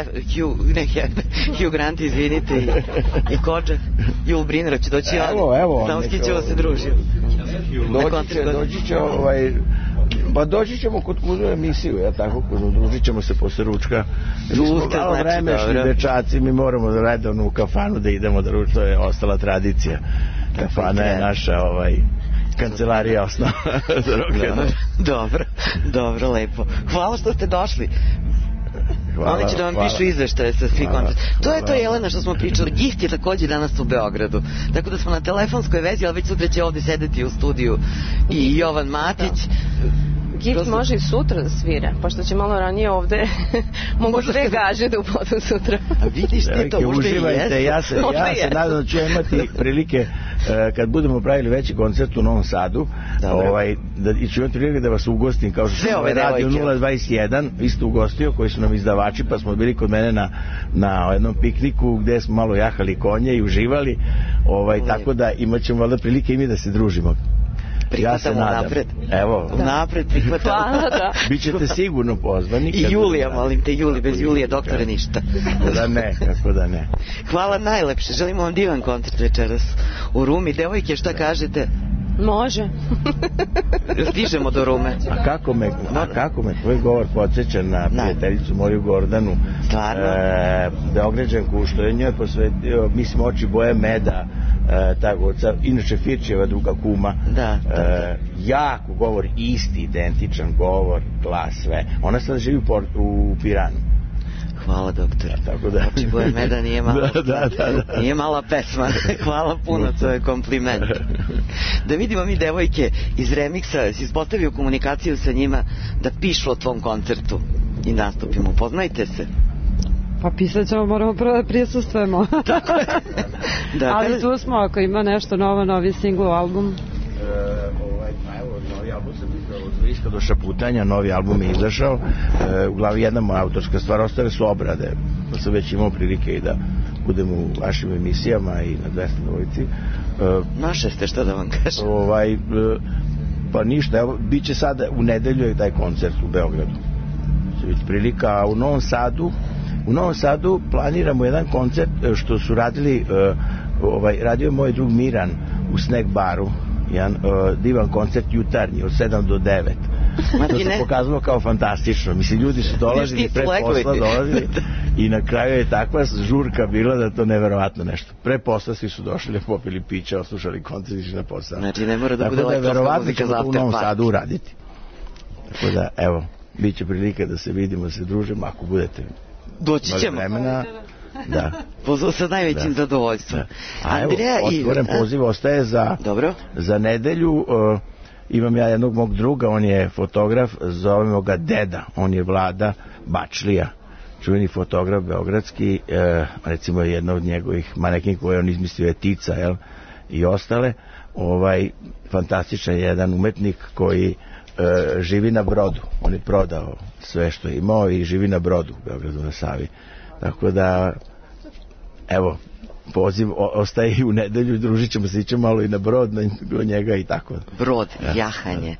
Hugh Grant, izvinite, i Kodžak, Jul Briner, će doći evo, samo s kim ćemo se družiti. Doći ćemo kod Kuzme emisiju, tako, družit ćemo se posle ručka. Mi smo malo vremešni dečaci, mi moramo da redovno u kafanu da idemo da ručimo, to je ostala tradicija. Kafana je naša kancelarija osnova za rock'n'roll. Dobro, lepo. Hvala što ste došli. Oni će da vam pišu izveštaje sa svih koncerta. To je to, Jelena, što smo pričali. Gift je takođe danas u Beogradu. Tako da smo na telefonskoj vezi, ali već sutra će ovde sedeti u studiju i Jovan Matić. Gift može i sutra da svira, pošto će malo ranije ovde mogu sve gaže da upodu sutra. A vidiš ti to, možda i uživajte, ja se nadam da ću imati prilike kad budemo pravili veći koncert u Novom Sadu, da ću imati prilike da vas ugostim, kao što sam radio 021 isto ugostio, koji su nam izdavači, pa smo bili kod mene na jednom pikniku gde smo malo jahali konje i uživali, tako da imat ćemo valjda prilike i mi da se družimo. Ja se nadam. Napred. Evo. Napred prihvatamo. Hvala, da. Bićete sigurno pozvani. I Julija, molim te, Juli, bez Julije doktore ništa. Kako da ne. Hvala najlepše, želimo vam divan koncert večeras u Rumi. Devojke, šta kažete? Može. Stižemo do Rume. A kako me tvoj govor podsjeća na prijateljicu moju Gordanu. Stvarno? Beograđanku, što je njoj posvetio, mislim, Oči boje meda, inače Firčeva druga kuma, jako govor, isti, identičan govor, glas, sve. Ona sada živi u Piranu. Hvala, doktore. Oči boje meda nije mala, nije mala pesma. Hvala puno, to je kompliment. Da vidimo mi devojke iz Remixa, si ispostavio komunikaciju sa njima da pišu o tvom koncertu i nastupimo. Poznajte se. Pa pisat ćemo, moramo prvo da prisustvujemo. Ali tu smo, ako ima nešto novo, novi singl, album. Novi album sam izdao od Vriska do Šaputanja, novi album je izašao. Uglavnom jedna moja autorska stvar, ostale su obrade. Pa sam već imao prilike i da budem u vašim emisijama i na 200 dvojici. Naše ste, šta da vam kažem? Pa ništa, evo, bit će sada u nedelju je taj koncert u Beogradu. Će biti prilika, a u Novom Sadu planiramo jedan koncert što su radili, radio je moj drug Miran u Snack baru, jedan divan koncert jutarnji od 7 do 9. To se pokazalo kao fantastično. Mislim, ljudi su dolazili pre posla, i na kraju je takva žurka bila da to neverovatno nešto. Pre posla svi su došli, popili pića, oslušali koncert i išli na posao. Znači, ne mora da bude elektronska muzika za after party. Tako da verovatno ćemo to u Novom Sadu uraditi. Tako da, evo, bit će prilike da se vidimo, se družimo, ako budete doći ćemo. Da. Pozvao sa najvećim zadovoljstvom. A evo, otvoren poziv ostaje za nedelju. Imam ja jednog mog druga, on je fotograf, zovemo ga Deda, on je Vlada Bačlija, čuveni fotograf beogradski, recimo jedna od njegovih manekin koje on izmislio je Tica, i ostale. Fantastičan jedan umetnik koji živi na brodu. On je prodao sve što je imao i živi na brodu u Beogradu na Savi. Tako da, evo, poziv ostaje i u nedelju, družit ćemo se, ićemo malo i na brod, na njega i tako. Brod, jahanje,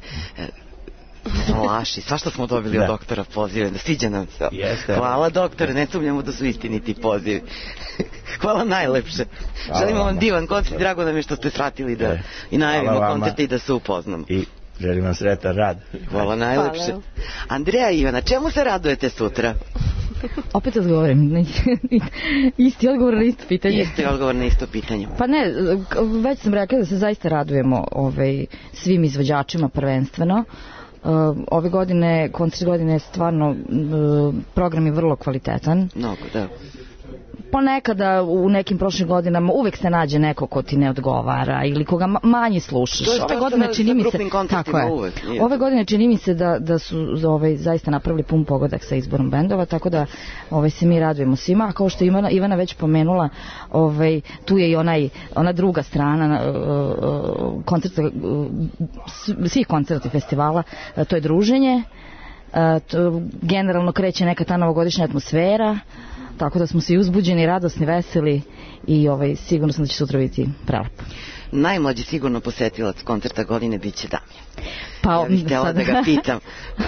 laši, svašta smo dobili od doktora pozive, da sviđa nam se. Hvala, doktore, ne sumnjamo da su istiniti pozivi. Hvala najlepše. Želimo vam divan koncert, drago nam je što ste shvatili da i najavimo koncerte i da se upoznamo. I želim vam sretan rad. Hvala najlepše. Andreja i Ivana, čemu se radujete sutra? Opet odgovorim. Isti odgovor na isto pitanje. Isti odgovor na isto pitanje. Pa ne, već sam rekla da se zaista radujemo svim izvođačima prvenstveno. Ove godine, koncert godine je stvarno, program je vrlo kvalitetan. Mnogo, da. nekada u nekim prošlim godinama uvek se nađe neko ko ti ne odgovara ili koga manje slušaš. Ove godine čini mi se, tako je. Ove godine čini mi se da su zaista napravili pun pogodak sa izborom bendova, tako da se mi radujemo svima, a kao što je Ivana već pomenula, tu je i ona druga strana koncerta, svih koncerta i festivala, to je druženje. Generalno kreće neka ta novogodišnja atmosfera, tako da smo svi uzbuđeni, radosni, veseli i sigurno sam da će sutra biti prelepo. Najmlađi sigurno posetilac koncerta godine bit će Damjan. Pa, ja bih htjela da ga pitam,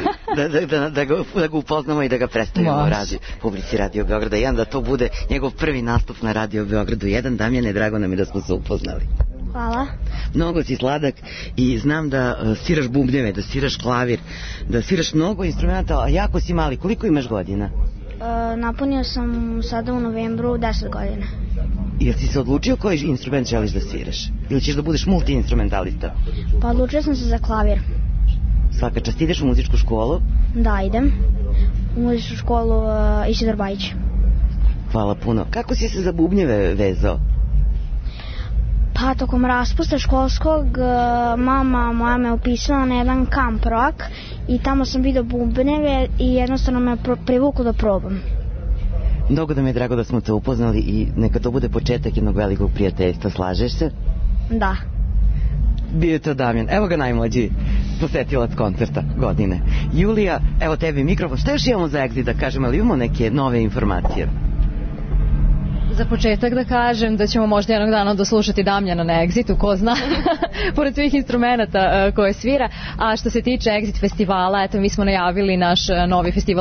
da ga upoznamo i da ga predstavimo u publici Radio Beograda 1, da to bude njegov prvi nastup na Radio Beogradu 1. Damjane, drago nam je da smo se upoznali. Hvala. Mnogo si sladak i znam da sviraš bubnjeve, da sviraš klavir, da sviraš mnogo instrumenta, a jako si mali. Koliko imaš godina? Napunio sam sada u novembru 10 godina. Jel si se odlučio koji instrument želiš da sviraš? Ili ćeš da budeš multi-instrumentalista? Pa odlučio sam se za klavir. Svaka čast, ideš u muzičku školu? Da, idem. U muzičku školu Isidor Bajić. Hvala puno. Kako si se za bubnjeve vezao? Pa tokom raspusta školskog mama moja me upisala na jedan kamp rock i tamo sam vidio bubnjeve i jednostavno me privuklo da probam. Mnogo da mi je drago da smo te upoznali i neka to bude početak jednog velikog prijateljstva, slažeš se? Da. Bio je to Damjan, evo ga najmlađi posetilac koncerta godine. Julija, evo tebi mikrofon, šta još imamo za Exit da kažemo, ali imamo neke nove informacije? Za početak da kažem da ćemo možda jednog dana doslušati Damjana na Exitu, ko zna, pored svih instrumenta koje svira. A što se tiče Exit festivala, eto mi smo najavili naš novi festival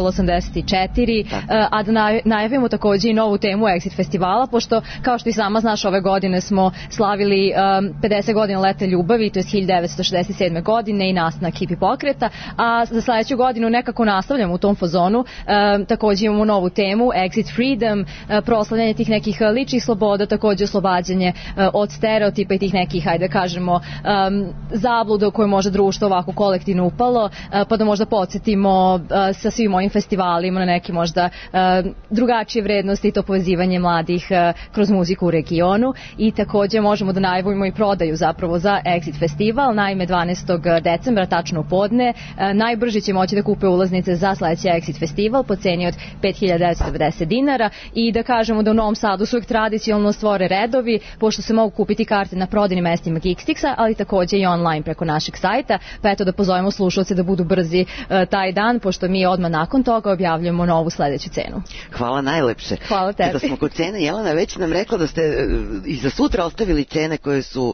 84, a da najavimo takođe i novu temu Exit festivala, pošto kao što i sama znaš, ove godine smo slavili 50 godina Leta ljubavi, to je 1967. godine i nastanak hipi pokreta, a za sledeću godinu nekako nastavljamo u tom fazonu. Takođe imamo novu temu Exit Freedom, proslavljanje tih nekih ličnih sloboda, takođe oslobađanje od stereotipa i tih nekih, hajde kažemo, zabluda u koje može društvo ovako kolektivno upalo, pa da možda podsjetimo sa svim ovim festivalima na neke možda drugačije vrednosti i to povezivanje mladih kroz muziku u regionu. I takođe možemo da najavimo i prodaju zapravo za Exit festival, naime 12. decembra, tačno u podne, najbrži će moći da kupe ulaznice za sledeći Exit festival po ceni od 5.990 dinara i da kažemo da u Novom Sadu su uvijek tradicionalno stvore redovi, pošto se mogu kupiti karte na prodajnim mestima Geekstixa, ali takođe i online preko našeg sajta, pa eto da pozovemo slušalce da budu brzi taj dan, pošto mi odmah nakon toga objavljujemo novu sledeću cenu. Hvala najlepše. Hvala tebi. Kada smo kod cene, Jelena već nam rekla da ste i za sutra ostavili cene koje su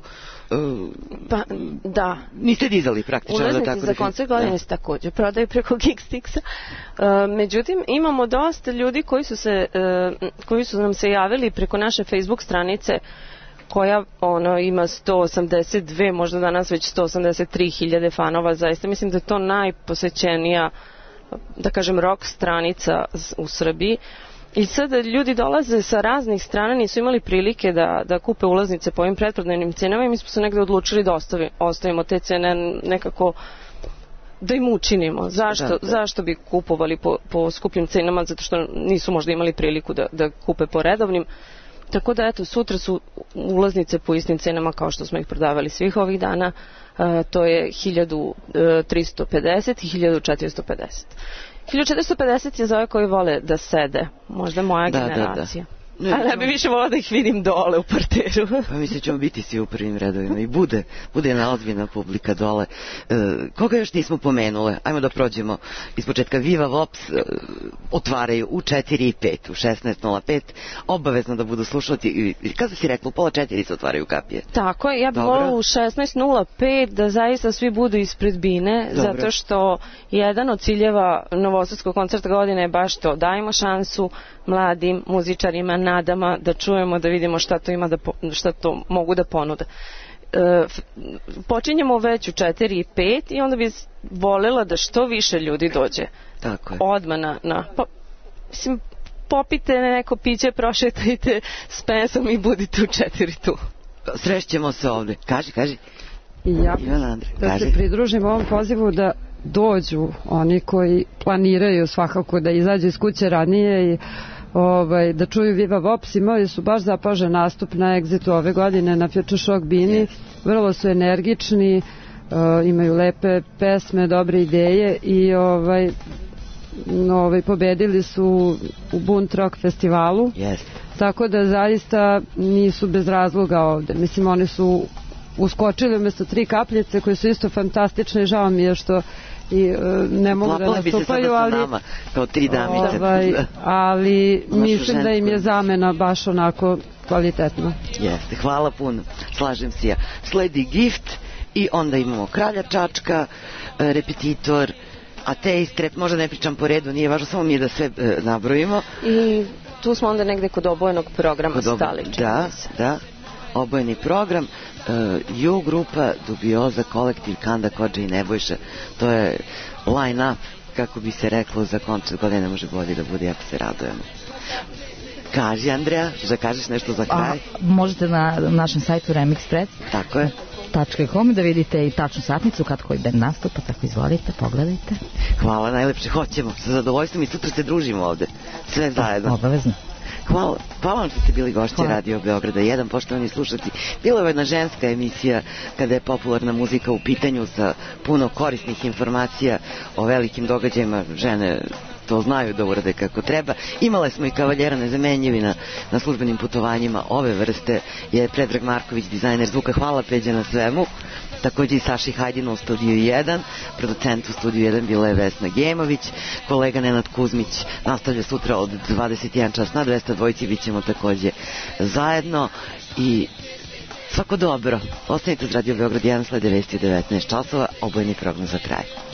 pa, da. Niste dizali praktično. Ulaznici za koncert godine se takođe prodaju preko Geekstixa. Međutim, imamo dosta ljudi koji su nam se javili preko naše Facebook stranice koja ima 182, možda danas već 183.000 fanova. Zaista mislim da je to najposećenija, da kažem, rock stranica u Srbiji. I sada ljudi dolaze sa raznih strana, nisu imali prilike da kupe ulaznice po ovim pretprodajnim cenama i mi smo se negde odlučili da ostavimo te cene nekako, da im učinimo. Zašto bi kupovali po skupljim cenama, zato što nisu možda imali priliku da kupe po redovnim. Tako da eto, sutra su ulaznice po istim cenama kao što smo ih prodavali svih ovih dana, to je 1.350 i 1.450. 1450 je za ove koji vole da sede, možda moja generacija. Ali ja bi više volila da ih vidim dole u parteru. Pa mislim ćemo biti svi u prvim redovima i bude jedna ozbiljna publika dole. Koga još nismo pomenule? Ajmo da prođemo iz početka. Viva Vops otvaraju u 4 i 5, u 16.05. Obavezno da budu slušati. Kada si rekla, u 3:30 se otvaraju kapije? Tako je, ja bih volila u 16.05 da zaista svi budu ispred bine, zato što jedan od ciljeva Novosadskog koncerta godine je baš to, dajmo šansu mladim muzičarima, nadama, da čujemo, da vidimo šta to ima, šta to mogu da ponude. Počinjemo već u 4 i 5 i onda bi volela da što više ljudi dođe. Tako je. Odmah mislim, popite neko piće, prošetajte s pesom i budite u 4 tu. Srećemo se ovde. Kaži. Ja da se pridružim ovom pozivu da dođu oni koji planiraju svakako da izađu iz kuće ranije i da čuju Viva Vops. Imali su baš zapažen nastup na Exitu ove godine na Future Shock Bini. Vrlo su energični, imaju lepe pesme, dobre ideje i pobedili su u Bunt Rock festivalu. Tako da zaista nisu bez razloga ovde. Mislim, oni su uskočili umjesto 3 kapljice koje su isto fantastične i žao mi je što ne mogu da nastupaju, ali mislim da im je zamena baš onako kvalitetna. Jeste, hvala puno, slažem se ja. Sledi Gift i onda imamo Kralja Čačka, Repetitor, Ateist, možda ne pričam po redu, nije važno, samo mi je da sve nabrojimo. I tu smo onda negde kod obojenog programa stali. Da, obojeni program, U grupa, Dubioza, Kolektiv, Kanda, Kođa i Nebojša. To je line-up, kako bi se reklo, za koncert godine, ne može bolje da bude, jako se radujemo. Kaži, Andreja, da kažeš nešto za kraj? Možete na našem sajtu Remixpress. Tako je. .com da vidite i tačnu satnicu kad koji band nastupa, tako izvolite, pogledajte. Hvala, najlepše, hoćemo, sa zadovoljstvom i sutra se družimo ovde, sve zajedno. Obavezno. Hvala vam što ste bili gošći Radio Beograda 1, poštovani slušatelji. Bila je jedna ženska emisija kada je popularna muzika u pitanju sa puno korisnih informacija o velikim događajima. Žene to znaju da urade kako treba. Imale smo i kavaljera nezamenjivi na službenim putovanjima ove vrste, je Predrag Marković, dizajner zvuka. Hvala, Peđa, na svemu. Takođe i Saši Hajdinu u Studiju 1, producent u Studiju 1 bila je Vesna Gemović, kolega Nenad Kuzmić nastavlja sutra od 21 čas na 202, bit ćemo takođe zajedno i svako dobro. Ostanite uz Radio Beograd 1, slede vesti u 19 časova, obojeni program za kraj.